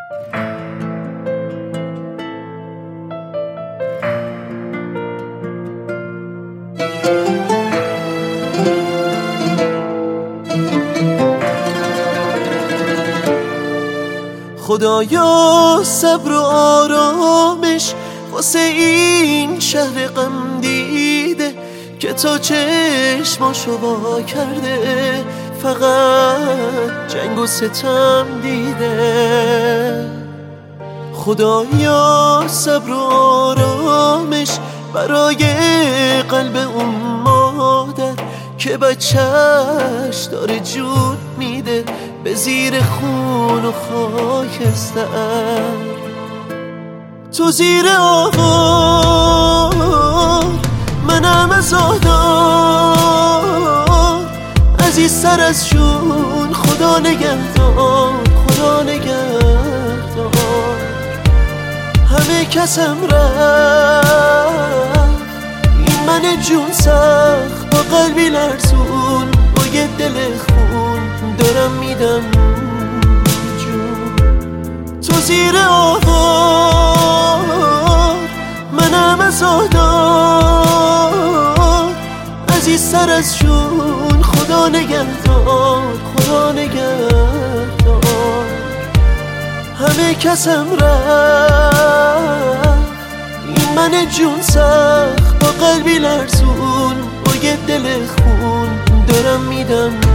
خدایا صبر و آرامش واسه این شهر غم دیده که تا چشماشو وا کرده فقط جنگ و ستم دیده. خدایا صبر و آرامش برای قلب اون مادر که بچهش داره جون میده به زیر خون و خاکستر. تو زیر آوار منم آزادار، عزیزتر از جون خدا نگهدار، خدا نگهدار. همه کسم رفت این من جون سخت با قلبی لرزون با یه دل خون دارم میدم جون. تو زیر آوار منم آزادار، عزیزتر از جون خدا نگهدار، خدا نگهدار. همه کسم رفت این من جون سخت با قلبی لرزون با یه دل خون دارم میدم